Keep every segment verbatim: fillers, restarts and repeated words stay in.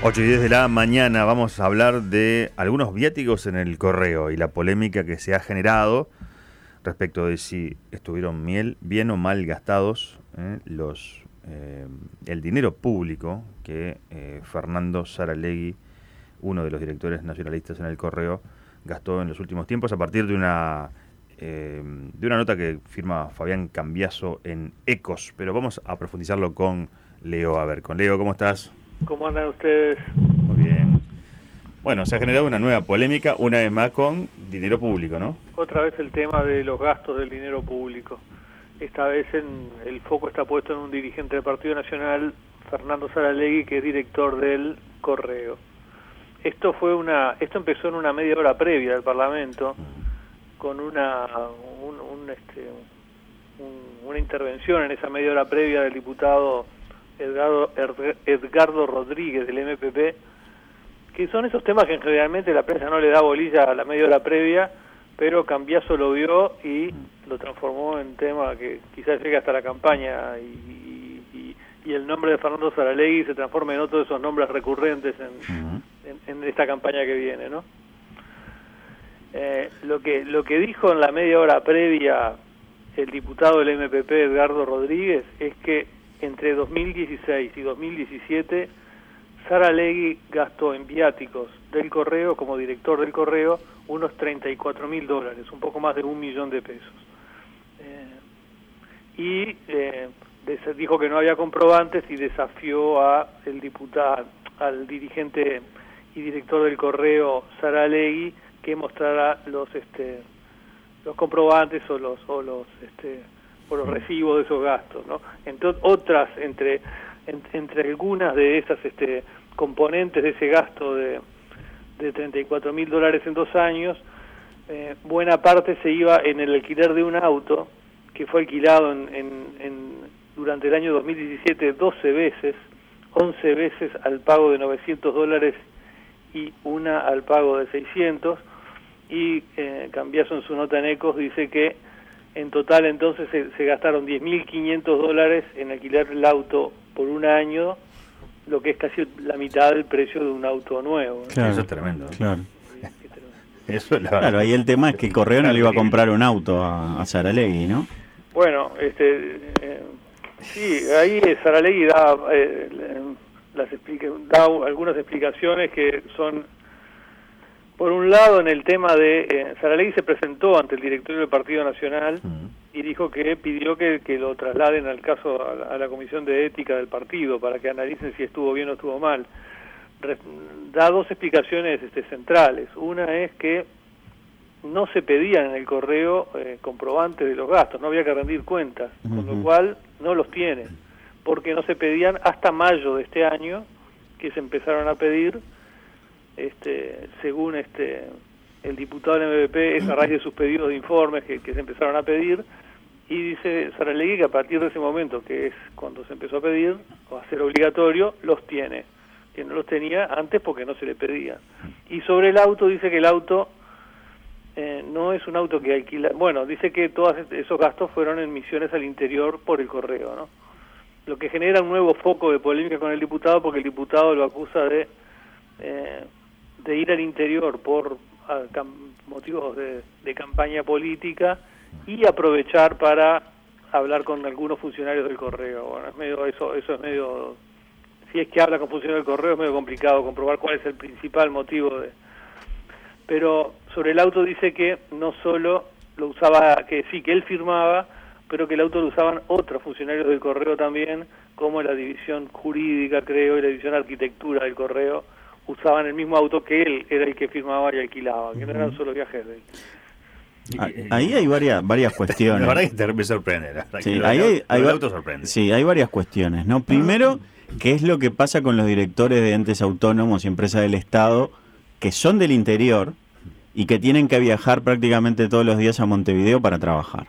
ocho y diez de la mañana vamos a hablar de algunos viáticos en el correo y la polémica que se ha generado respecto de si estuvieron miel, bien o mal gastados eh, los eh, el dinero público que eh, Fernando Saralegui, uno de los directores nacionalistas en el correo, gastó en los últimos tiempos a partir de una eh, de una nota que firma Fabián Cambiaso en Ecos. Pero vamos a profundizarlo con Leo. A ver, con Leo, ¿cómo estás? ¿Cómo andan ustedes? Muy bien. Bueno, se ha generado una nueva polémica, una vez más con dinero público, ¿no? Otra vez el tema de los gastos del dinero público. Esta vez en, el foco está puesto en un dirigente del Partido Nacional, Fernando Saralegui, que es director del Correo. Esto fue una, esto empezó en una media hora previa del Parlamento, con una, un, un, este, un, una intervención en esa media hora previa del diputado Edgardo, Edgardo Rodríguez del M P P, que son esos temas que generalmente la prensa no le da bolilla a la media hora previa, pero Cambiaso lo vio y lo transformó en tema que quizás llegue hasta la campaña y, y, y el nombre de Fernando Saralegui se transforme en otro de esos nombres recurrentes en, uh-huh. en, en esta campaña que viene, ¿no? Eh, lo que lo que dijo en la media hora previa el diputado del M P P, Edgardo Rodríguez, es que entre dos mil dieciséis y dos mil diecisiete, Saralegui gastó en viáticos del Correo, como director del Correo, unos treinta y cuatro mil dólares, un poco más de un millón de pesos. Eh, y eh, des- dijo que no había comprobantes y desafió a el diputado, al dirigente y director del Correo, Saralegui, que mostrara los este los comprobantes o los o los este o los recibos de esos gastos, ¿no? Entre otras, entre en, entre algunas de esas este componentes de ese gasto de, de treinta y cuatro mil dólares en dos años, eh, buena parte se iba en el alquiler de un auto que fue alquilado en, en, en, durante el año dos mil diecisiete doce veces, once veces al pago de novecientos dólares y una al pago de seiscientos, y eh, Cambiaso en su nota en Ecos dice que en total entonces se, se gastaron diez mil quinientos dólares en alquilar el auto por un año, lo que es casi la mitad del precio de un auto nuevo, ¿no? Claro, eso es tremendo. Claro. Eso es la claro, ahí el tema es que el Correo no le iba a comprar un auto a, a Saralegui, ¿no? Bueno, este, eh, sí, ahí Saralegui da, eh, las explica, da algunas explicaciones que son... Por un lado, en el tema de... Eh, Saralegui se presentó ante el directorio del Partido Nacional uh-huh. y dijo que pidió que, que lo trasladen al caso a la, a la Comisión de Ética del partido para que analicen si estuvo bien o estuvo mal. Re, da dos explicaciones este, centrales. Una es que no se pedían en el Correo eh, comprobantes de los gastos, no había que rendir cuentas, uh-huh. con lo cual no los tienen, porque no se pedían hasta mayo de este año, que se empezaron a pedir. Este, según este el diputado del M P P, es a raíz de sus pedidos de informes que, que se empezaron a pedir, y dice Saralegui que a partir de ese momento, que es cuando se empezó a pedir, o a ser obligatorio, los tiene, que no los tenía antes porque no se le pedía. Y sobre el auto, dice que el auto eh, no es un auto que alquila, bueno, dice que todos esos gastos fueron en misiones al interior por el Correo, ¿no? Lo que genera un nuevo foco de polémica con el diputado, porque el diputado lo acusa de eh, de ir al interior por a, cam, motivos de, de campaña política y aprovechar para hablar con algunos funcionarios del Correo. Bueno, es medio eso, eso es medio, si es que habla con funcionarios del Correo es medio complicado comprobar cuál es el principal motivo de. Pero sobre el auto dice que no solo lo usaba, que sí, que él firmaba, pero que el auto lo usaban otros funcionarios del Correo también, como la división jurídica, creo, y la división arquitectura del Correo, usaban el mismo auto que él era el que firmaba y alquilaba, que no eran solo viajes de él. Ahí hay varias varias cuestiones. La verdad que te me sorprende. La sí, que ahí el, hay, hay, el auto sorprende. Sí, hay varias cuestiones, ¿no? Primero, ¿qué es lo que pasa con los directores de entes autónomos y empresas del Estado que son del interior y que tienen que viajar prácticamente todos los días a Montevideo para trabajar?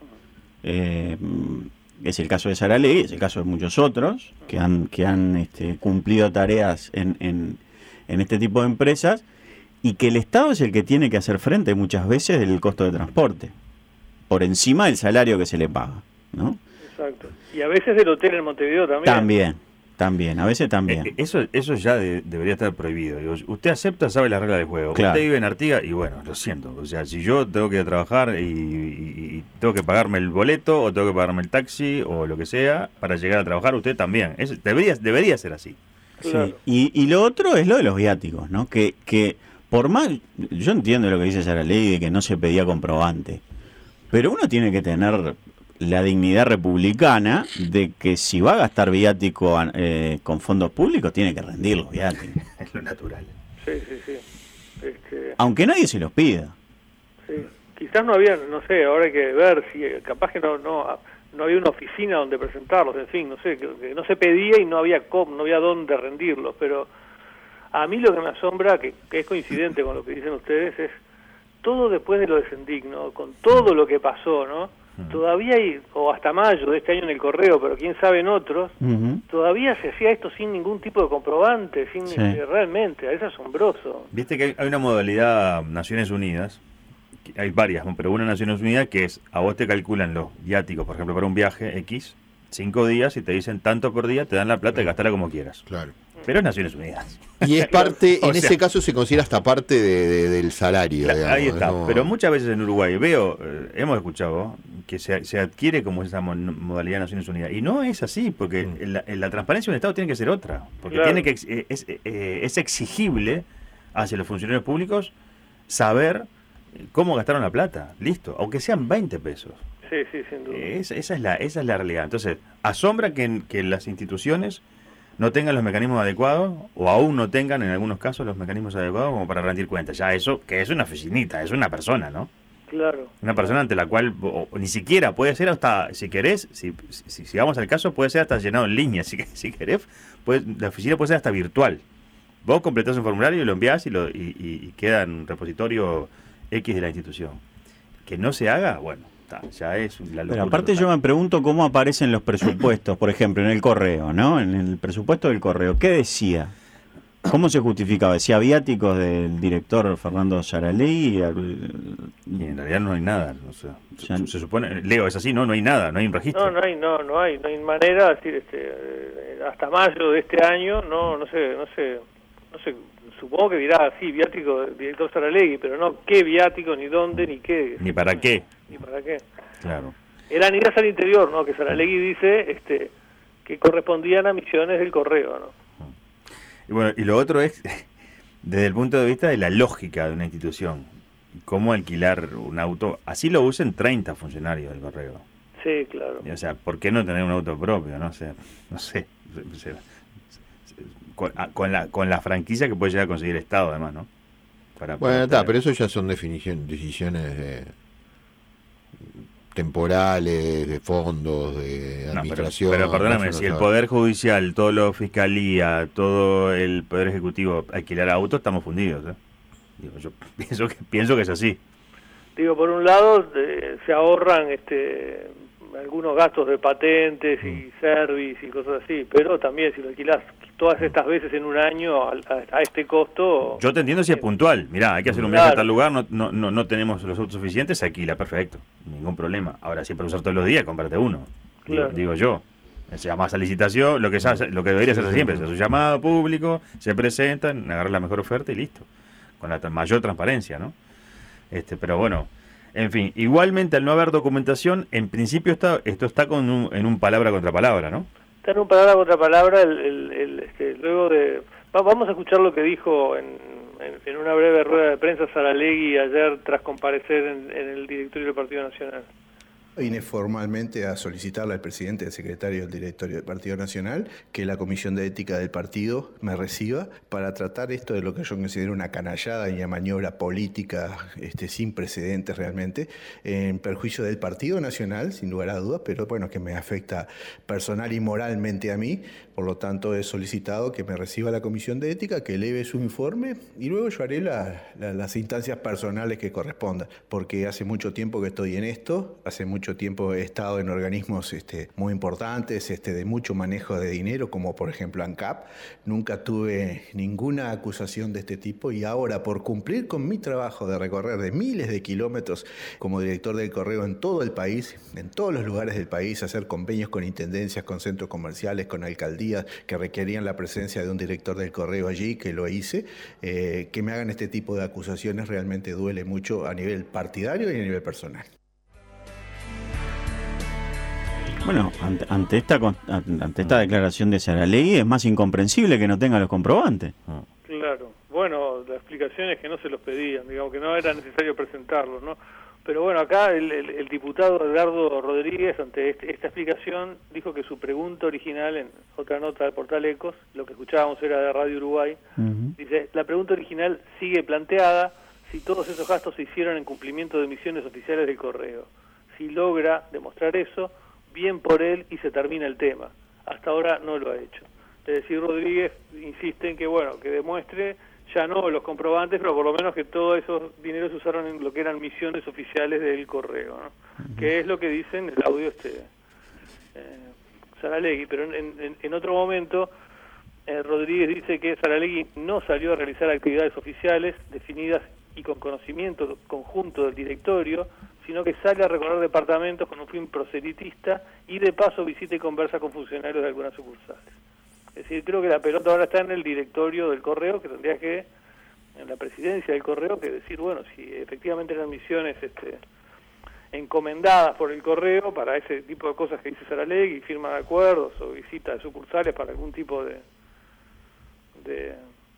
Eh, es el caso de Saralegui, es el caso de muchos otros que han que han este, cumplido tareas en, en en este tipo de empresas, y que el Estado es el que tiene que hacer frente muchas veces del costo de transporte, por encima del salario que se le paga, ¿no? Exacto. Y a veces del hotel en Montevideo también. También, También, a veces también. Eh, eso eso ya de- debería estar prohibido. Digo, usted acepta, sabe las reglas del juego. Claro. Usted vive en Artigas y bueno, lo siento. O sea, si yo tengo que ir a trabajar y, y- y tengo que pagarme el boleto o tengo que pagarme el taxi o lo que sea para llegar a trabajar, usted también. Es, debería, debería ser así. Claro. Sí. Y, y lo otro es lo de los viáticos, ¿no? Que, que por más, yo entiendo lo que dice Sara Ley de que no se pedía comprobante, pero uno tiene que tener la dignidad republicana de que si va a gastar viático eh, con fondos públicos, tiene que rendir los viáticos. Es lo natural. Sí, sí, sí. Este, Aunque nadie se los pida. sí. Quizás no había, no sé, ahora hay que ver si capaz que no no no había una oficina donde presentarlos, en fin, no sé, que, que no se pedía y no había cómo, no había dónde rendirlos, pero a mí lo que me asombra, que, que es coincidente con lo que dicen ustedes, es todo después de lo de Sendik, ¿no? Con todo lo que pasó, ¿no? Mm. Todavía hay, o hasta mayo de este año en el correo, pero quién sabe en otros, Uh-huh. todavía se hacía esto sin ningún tipo de comprobante, sin Sí. eh, realmente, es asombroso. Viste que hay, hay una modalidad Naciones Unidas, que hay varias, ¿no? Pero una Naciones Unidas que es, a vos te calculan los viáticos, por ejemplo, para un viaje X, cinco días y te dicen tanto por día, te dan la plata y gastarla como quieras. Claro. Pero es Naciones Unidas. Y es parte, O en sea- ese caso se considera hasta parte de- de- del salario. Claro, digamos, ahí está. ¿no? Pero muchas veces en Uruguay veo, eh, hemos escuchado que se, se adquiere como esa mo- modalidad de Naciones Unidas. Y no es así, porque Mm. la, la transparencia de un Estado tiene que ser otra. Porque Claro. tiene que ex- eh, es, eh, es exigible hacia los funcionarios públicos saber eh, cómo gastaron la plata. Listo. Aunque sean veinte pesos. Sí, sí, sin duda. Es- esa, es la, esa es la realidad. Entonces, asombra que, en- que las instituciones no tengan los mecanismos adecuados, o aún no tengan en algunos casos los mecanismos adecuados como para rendir cuentas. Ya eso, que es una oficinita, es una persona, ¿no? Claro. Una persona ante la cual o- o ni siquiera puede ser hasta, si querés, si, si, si vamos al caso, puede ser hasta llenado en línea. Si, si querés, puede- la oficina puede ser hasta virtual. Vos completás un formulario y lo enviás y, lo, y, y- y queda en un repositorio X de la institución. Que no se haga, bueno, ta, ya es la locura. Pero aparte total. yo me pregunto cómo aparecen los presupuestos, por ejemplo, en el correo, ¿no? En el presupuesto del correo, ¿qué decía? ¿Cómo se justificaba? ¿Decía viáticos del director Fernando Saraley? Y en realidad no hay nada. O sea, Ya- se, se supone, Leo, es así, no, no hay nada, no hay un registro. No, no hay, no, no hay, no hay manera, es decir, este, eh, hasta mayo de este año, no, no sé, no sé, no sé, supongo que dirá así, viático del director Saralegui, pero no qué viático, ni dónde, ni qué. Ni para qué. Ni para qué. Claro. Eran idas al interior, ¿no? Que Saralegui dice, este, que correspondían a misiones del correo, ¿no? Y bueno, y lo otro es, desde el punto de vista de la lógica de una institución, cómo alquilar un auto, así lo usen treinta funcionarios del correo. Sí, claro. O sea, ¿por qué no tener un auto propio? No sé, no sé. O sea, con, a- con la, con la franquicia que puede llegar a conseguir el Estado, además, ¿no? Para Bueno, poder está, tener- pero eso ya son definición, decisiones de- temporales, de fondos, de No, pero, administración. pero perdóname, eso no si el sabe. Poder Judicial, todo lo Fiscalía, todo el Poder Ejecutivo alquilar autos, estamos fundidos. ¿eh? Digo, yo pienso que, pienso que es así. Digo, por un lado, eh, se ahorran este algunos gastos de patentes y service y cosas así, pero también si lo alquilás todas estas veces en un año a, a- a este costo... Yo te entiendo si es puntual. Mirá, hay que hacer un Claro. viaje a tal lugar, no, no, no, no tenemos los autos suficientes, se alquila, perfecto. Ningún problema. Ahora, si es para usar todos los días, cómprate uno. Digo, Claro. digo yo. Se llama a licitación, lo que, se hace- lo que debería hacerse siempre, se hace un llamado público, se presentan, agarran la mejor oferta y listo. Con la tra- mayor transparencia, ¿no? Este, pero bueno, en fin, igualmente al no haber documentación, en principio está, esto está con un, en un palabra contra palabra, ¿no? Está en un palabra contra palabra, el, el, el, este, luego de... va- vamos a escuchar lo que dijo en, en, en una breve rueda de prensa Saralegui ayer tras comparecer en, en el directorio del Partido Nacional. Vine formalmente a solicitarle al presidente y al secretario del directorio del Partido Nacional que la Comisión de Ética del partido me reciba para tratar esto de lo que yo considero una canallada y una maniobra política este, sin precedentes realmente, en perjuicio del Partido Nacional, sin lugar a dudas, pero bueno, que me afecta personal y moralmente a mí. Por lo tanto, he solicitado que me reciba la Comisión de Ética, que eleve su informe y luego yo haré la, la, las instancias personales que correspondan, porque hace mucho tiempo que estoy en esto, hace mucho mucho tiempo he estado en organismos este, muy importantes, este, de mucho manejo de dinero, como por ejemplo ANCAP. Nunca tuve ninguna acusación de este tipo y ahora, por cumplir con mi trabajo de recorrer de miles de kilómetros como director del correo en todo el país, en todos los lugares del país, hacer convenios con intendencias, con centros comerciales, con alcaldías que requerían la presencia de un director del correo allí, que lo hice, eh, que me hagan este tipo de acusaciones realmente duele mucho a nivel partidario y a nivel personal. Bueno, ante, ante esta ante esta declaración de Saralegui es más incomprensible que no tenga los comprobantes. Claro. Bueno, la explicación es que no se los pedían, digamos que no era necesario presentarlos, ¿no? Pero bueno, acá el, el, el diputado Edgardo Rodríguez, ante este, esta explicación, dijo que su pregunta original, en otra nota del portal Ecos, lo que escuchábamos era de Radio Uruguay, uh-huh. Dice, la pregunta original sigue planteada si todos esos gastos se hicieron en cumplimiento de misiones oficiales del correo. Si logra demostrar eso, bien por él y se termina el tema. Hasta ahora no lo ha hecho. Es decir, Rodríguez insiste en que, bueno, que demuestre ya no los comprobantes, pero por lo menos que todos esos dineros se usaron en lo que eran misiones oficiales del correo, ¿no? Uh-huh. Que es lo que dice en el audio este eh, Saralegui. Pero en, en, en otro momento, eh, Rodríguez dice que Saralegui no salió a realizar actividades oficiales definidas y con conocimiento conjunto del directorio, sino que sale a recorrer departamentos con un fin proselitista y de paso visita y conversa con funcionarios de algunas sucursales. Es decir, creo que la pelota ahora está en el directorio del correo, que tendría que, en la presidencia del correo, que decir, bueno, si efectivamente eran misiones este, encomendadas por el correo para ese tipo de cosas que dice Saralegui, firma de acuerdos o visita de sucursales para algún tipo de, de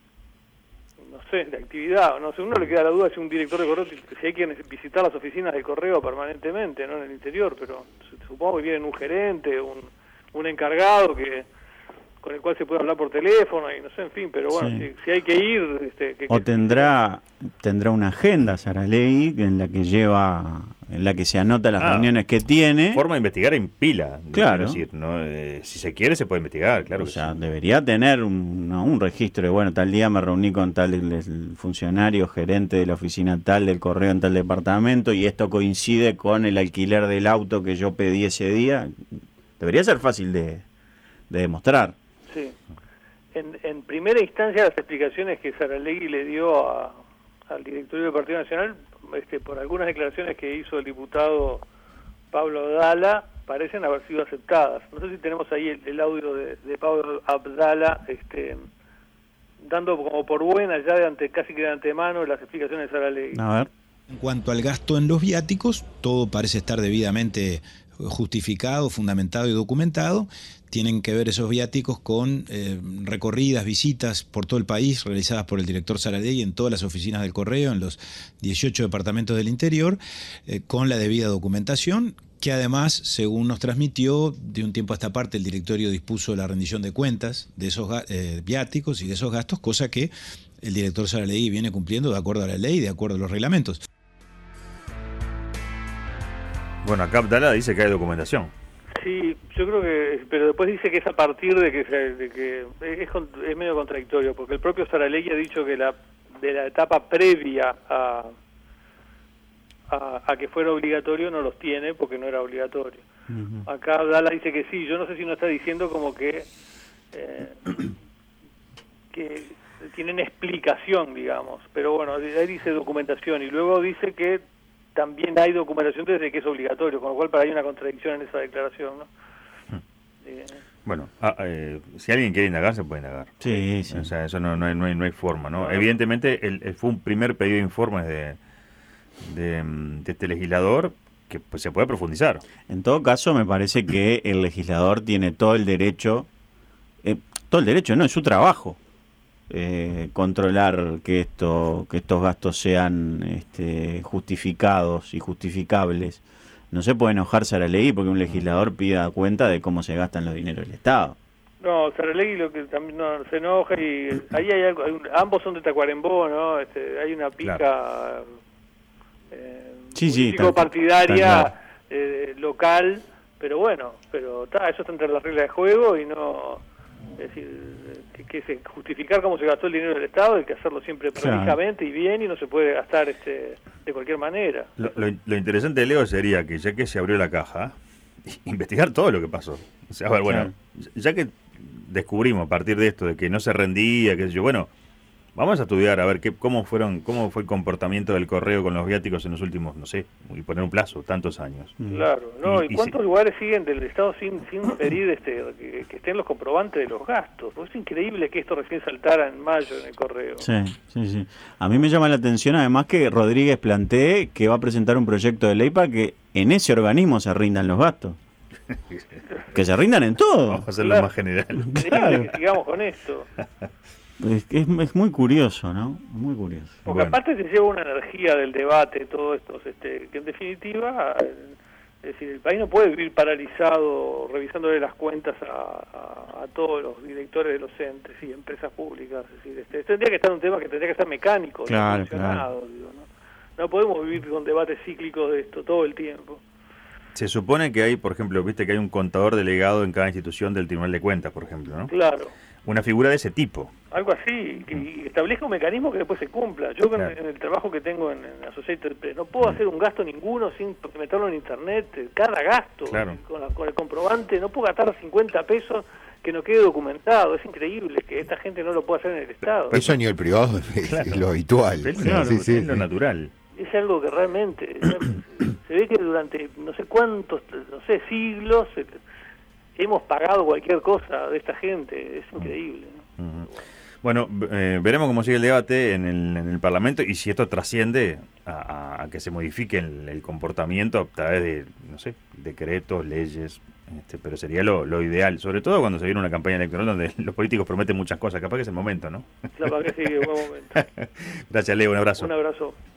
no sé, de actividad, no sé, uno le queda la duda si un director de correo, si hay que visitar las oficinas del correo permanentemente, no en el interior, pero supongo que viene un gerente, un, un encargado que con el cual se puede hablar por teléfono y no sé, en fin, pero bueno, sí. si, si hay que ir... Este, que, o que, tendrá tendrá una agenda Saralegui en la que lleva, en la que se anota las ah, reuniones que tiene. Forma de investigar en pila. Claro. Es decir, ¿no? Eh, si se quiere se puede investigar, claro. O que sea, sí. debería tener un, no, un registro de, bueno, tal día me reuní con tal el, el funcionario, gerente de la oficina tal del correo en tal departamento y esto coincide con el alquiler del auto que yo pedí ese día. Debería ser fácil de, de demostrar. Sí. En, en primera instancia, las explicaciones que Saralegui le dio a, al directorio del Partido Nacional, este, por algunas declaraciones que hizo el diputado Pablo Abdala, parecen haber sido aceptadas. No sé si tenemos ahí el, el audio de, de Pablo Abdala, este, dando como por buena ya de ante, casi que de antemano las explicaciones de Saralegui. A ver. En cuanto al gasto en los viáticos, todo parece estar debidamente justificado, fundamentado y documentado. Tienen que ver esos viáticos con eh, recorridas, visitas por todo el país realizadas por el director Saralegui en todas las oficinas del correo, en los dieciocho departamentos del interior, eh, con la debida documentación, que además, según nos transmitió, de un tiempo a esta parte el directorio dispuso la rendición de cuentas de esos eh, viáticos y de esos gastos, cosa que el director Saralegui viene cumpliendo de acuerdo a la ley y de acuerdo a los reglamentos. Bueno, acá Abdala dice que hay documentación. Sí, yo creo que, pero después dice que es a partir de que, de que es, es medio contradictorio, porque el propio Saralegui ha dicho que la de la etapa previa a, a, a que fuera obligatorio no los tiene porque no era obligatorio. Uh-huh. Acá Abdala dice que sí, yo no sé si no está diciendo como que eh, que tienen explicación, digamos, pero bueno, ahí dice documentación y luego dice que también hay documentación desde que es obligatorio, con lo cual para hay una contradicción en esa declaración, ¿no? Hmm. Eh, bueno, ah, eh, si alguien quiere indagar, se puede indagar. Sí, sí. O sea, eso no, no, hay, no, hay, no hay forma, ¿no? no Evidentemente, el, el fue un primer pedido de informes de, de, de este legislador que pues, se puede profundizar. En todo caso, me parece que el legislador tiene todo el derecho, eh, todo el derecho, no, es su trabajo. Eh, controlar que esto que estos gastos sean este, justificados y justificables. No se puede enojar Saralegui porque un legislador pida cuenta de cómo se gastan los dineros del Estado. No, Saralegui lo que también no, se enoja y ahí hay algo, hay un, ambos son de Tacuarembó, ¿no? Este, hay una pica claro. eh, sí, sí, tan, partidaria tan claro. eh, local, pero bueno, pero ta, eso está entre las reglas de juego y no, es decir, que, que es justificar cómo se gastó el dinero del Estado, hay que hacerlo siempre prolijamente y bien, y no se puede gastar este de cualquier manera. Lo, lo, lo interesante, Leo, sería que ya que se abrió la caja, investigar todo lo que pasó. O sea, a ver, bueno, claro. ya que descubrimos a partir de esto de que no se rendía, qué sé yo, bueno, vamos a estudiar a ver qué, cómo fueron, cómo fue el comportamiento del correo con los viáticos en los últimos, no sé, y poner un plazo, tantos años. Claro, no, y, y cuántos y si... lugares siguen del Estado sin sin pedir este que, que estén los comprobantes de los gastos. Pues es increíble que esto recién saltara en mayo en el correo. Sí, sí, sí. A mí me llama la atención además que Rodríguez plantee que va a presentar un proyecto de ley para que en ese organismo se rindan los gastos. Que se rindan en todo. Vamos a hacerlo Claro. más general. Increíble Claro. que sigamos con esto. Es, es, es muy curioso, ¿no? Muy curioso. Porque Bueno. aparte se lleva una energía del debate, todo esto, este, que en definitiva, eh, es decir, el país no puede vivir paralizado revisándole las cuentas a, a, a todos los directores de los entes y empresas públicas. Es decir, este, este tendría que estar un tema que tendría que ser mecánico, Claro, funcionado, digo, ¿no? No podemos vivir con debates cíclicos de esto todo el tiempo. Se supone que hay, por ejemplo, viste que hay un contador delegado en cada institución del Tribunal de Cuentas, por ejemplo, ¿no? Claro. Una figura de ese tipo. Algo así, que establezca un mecanismo que después se cumpla. Yo Claro. en, en el trabajo que tengo en, en Associated Press no puedo hacer un gasto ninguno sin meterlo en internet, cada gasto, Claro. con, la- con el comprobante, no puedo gastar cincuenta pesos que no quede documentado. Es increíble que esta gente no lo pueda hacer en el Estado. Eso a nivel privado es, Claro. es lo habitual. Es, Claro, Sí, sí, es lo sí. natural. Es algo que realmente se ve que durante no sé cuántos, no sé, siglos eh, hemos pagado cualquier cosa de esta gente. Es increíble, ¿no? Ujú. Bueno, eh, veremos cómo sigue el debate en el, en el Parlamento y si esto trasciende a, a- a que se modifique el, el comportamiento a través de, no sé, decretos, leyes, este, pero sería lo, lo ideal, sobre todo cuando se viene una campaña electoral donde los políticos prometen muchas cosas, capaz que es el momento, ¿no? La verdad que sí, buen momento. Gracias, Leo, un abrazo. Un abrazo.